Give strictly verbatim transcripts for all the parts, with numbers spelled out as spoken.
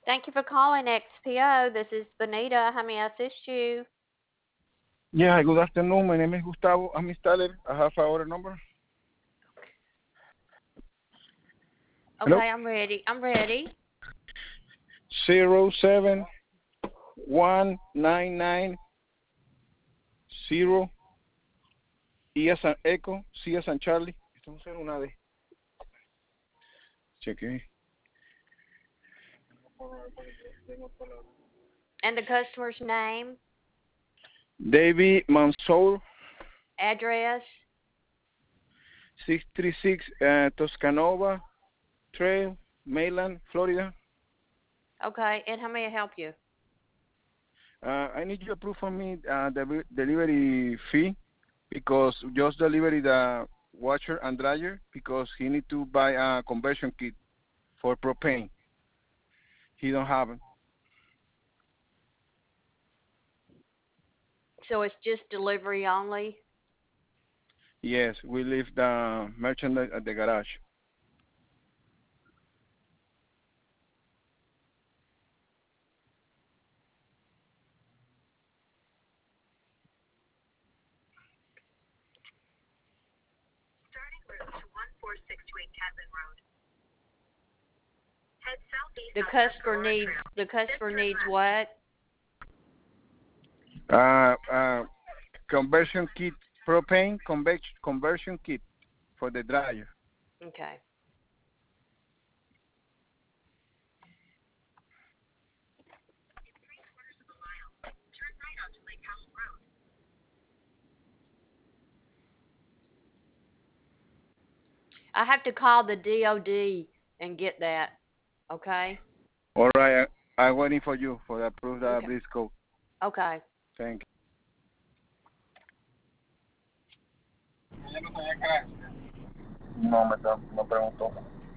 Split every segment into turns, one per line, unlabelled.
Thank you for calling X P O. This is Benita. How may I assist you?
Yeah, good afternoon. My name is Gustavo. I'm installer. I have our order number.
Okay,
Hello?
I'm ready. I'm ready.
Zero seven one nine nine zero E as an Echo, C as an Charlie. Esto es un una D. Cheque.
And the customer's name,
David Mansour,
address.
six three six uh, Toscanova Trail, Mainland, Florida.
Okay, and how may I help you?
Uh, I need you to approve for me uh, the delivery fee because just delivery the washer and dryer because he need to buy a conversion kit for propane. He don't have it.
So it's just delivery only?
Yes, we leave the merchandise at the garage.
Starting route to one four six two eight Catlin Road. Head southeast
The
on
customer
Tuscarora
needs
Trail.
the
Then
customer
turn
needs
left.
what?
Uh, uh, conversion kit, propane convex, conversion kit for the dryer.
Okay.
Three quarters of a mile. Turn right onto Lake Howell Road.
I have to call the D O D and get that. Okay?
All right, I, I'm waiting for you for the approve the
Okay.
Blitz code.
Okay.
Thank you. No, me, me preguntó.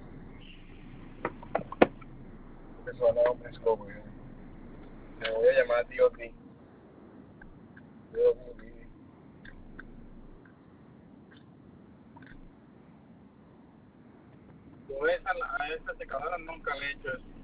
Eso no es un Blitz code. Te voy a llamar a D O D. D O D. Yo esa, a esa secadora nunca le he hecho eso.